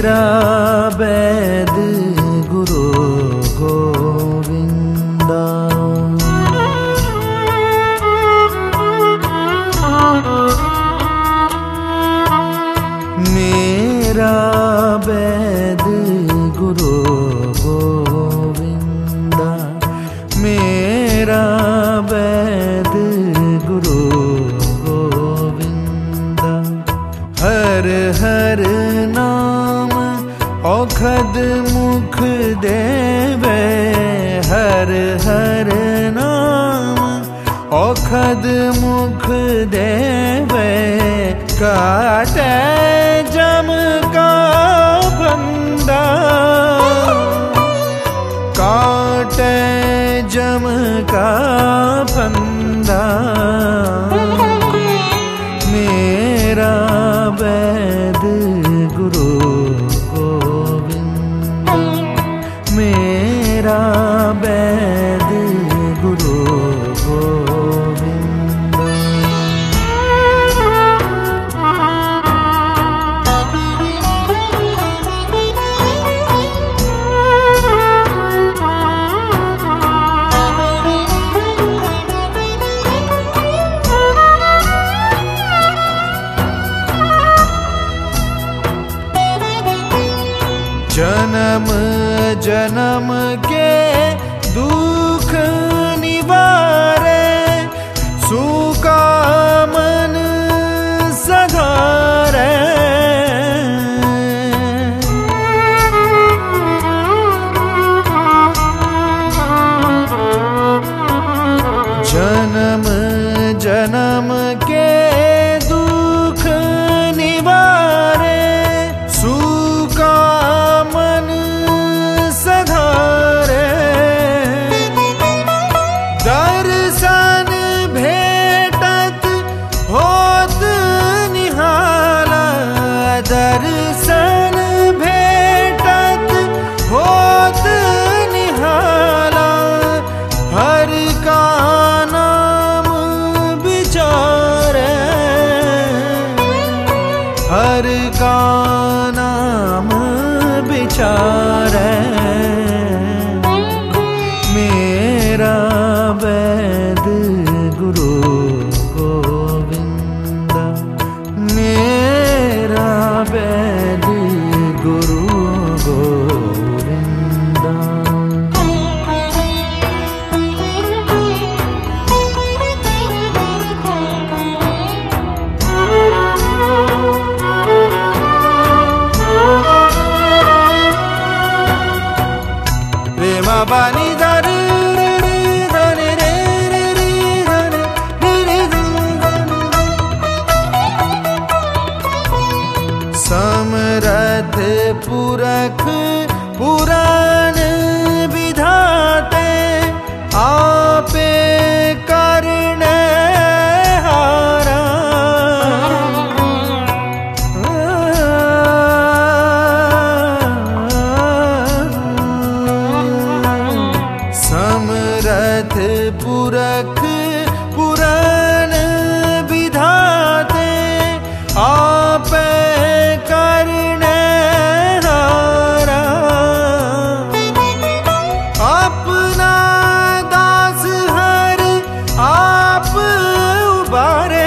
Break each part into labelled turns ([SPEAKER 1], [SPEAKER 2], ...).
[SPEAKER 1] मेरा वैद गुरु गोविंदा। मेरा वैद गुरु गोविंदा। मेरा वैद गुरु गोविंदा। हर हर नाम औखद मुख देवे। हर हर नाम औखद मुख देवे। काटे जम का फंदा। काटे जम का फंदा। मेरा वैद गुरु गोविंदा। मेरा वैद गुरु गोविंदा। जन्म जन्म के दुख निवारे। सूका मन सधारे। जन्म जन्म के दुख निवारे। सूका मन सधारे। दर्शन भेटत होत निहाला। दर्शन भेटत होत निहाला। हर का नाम विचारे। हर का नाम विचारे। मेरा वैद गुरु गोविंदा। मेरा वैद गुरु गोविंदा। बानी दर समरथ पुरख पुराण विधाते। आपे करने हारा। समरथ पुरख पुराण विधाते। आपे करने हारा। अपना दास हर आप उबारे।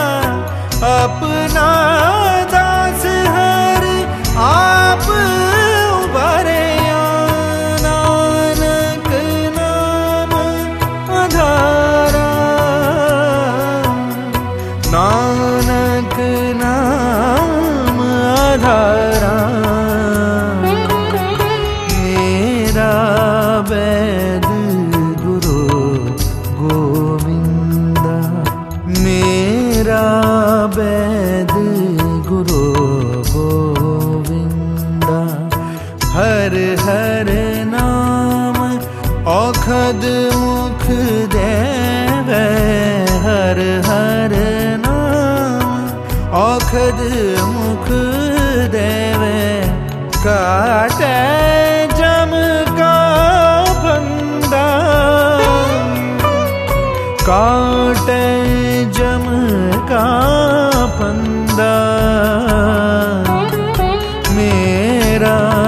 [SPEAKER 1] अपना दास हर आप उबारे। नानक नाम आधारा। नानक नाम आधारा। मेरा वैद गुरु गोविंदा। मेरा वैद गुरु गोविंदा। हर हर नाम औखद मुख देवे। हर हर नाम औखद मुख देवे। काटे जम का फंदा। काटे जम का फंदा। मेरा मेरा